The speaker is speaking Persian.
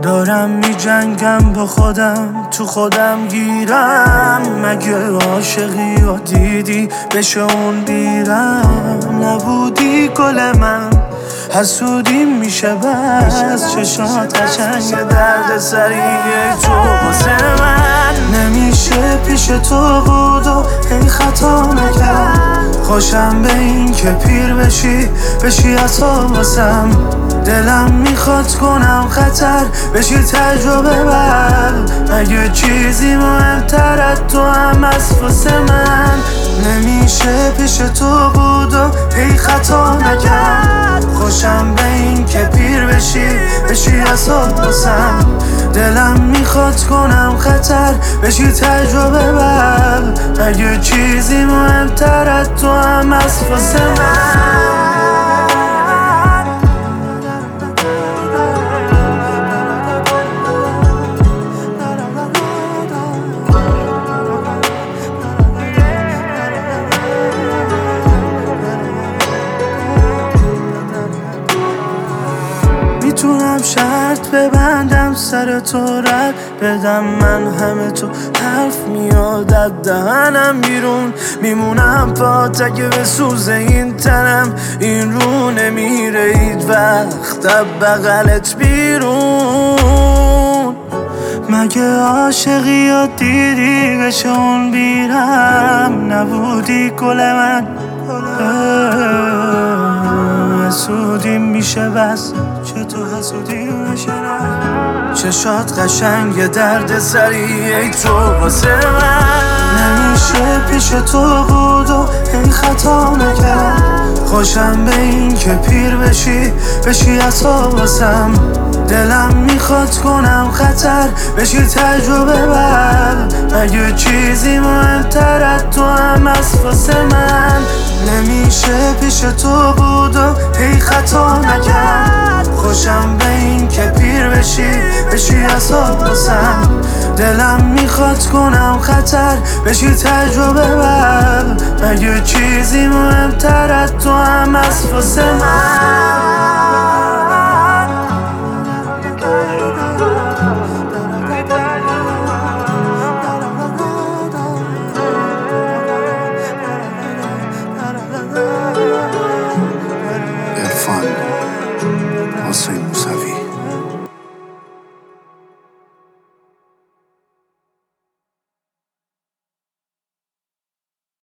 دارم می جنگم با خودم، تو خودم گیرم. مگه عاشقی و دیدی بشه اون بیرم؟ نبودی گل من حسودی میشه بس. چشات قشنگ درد سریع تو واسه من. نمیشه پیش تو بود و هی خطا نکرد. خوشم به این که پیر بشی عطا واسم. دلم میخواد کنم خطر بشی تجربه بر. اگه چیزی مهمتر از تو هم از واسه من. نمیشه پیش تو بود و هی خطا نکرد. خوشم به این که پیر بشی عطا واسم. دلم میخواد کنم خطر بشی تجربه بر. اگه چیزی مهمتر از تو هم از واسه من. میتونم شرط ببندم سر تو رد بدم. من همه تو حرف میاد از دهنم بیرون. میمونم پات اگه بسوزه این تنم. این رو نمیره هیچ وقت بغلت بیرون. مگه عاشقی یا دیدی بشه اون بیرم؟ نبودی گل من حسودی میشه بس. چطور حسودی میشه نه؟ چشات قشنگ درد سریع تو واسه من. نمیشه پیش تو بود و هی خطا نکرد. خوشم به این که پیر بشی عطا واسم. دلم میخواد کنم خطر بشی تجربه بر. اگه چیزی مهمتر از تو هم از واسه من. نمیشه پیش تو بود و هی خطا نکرد. خوشم به این که پیر بشی عطا واسم. دلم میخواد کنم خطر بشی تجربه بر. اگه چیزی مهمتر از تو هم از واسه من. عرفان حسین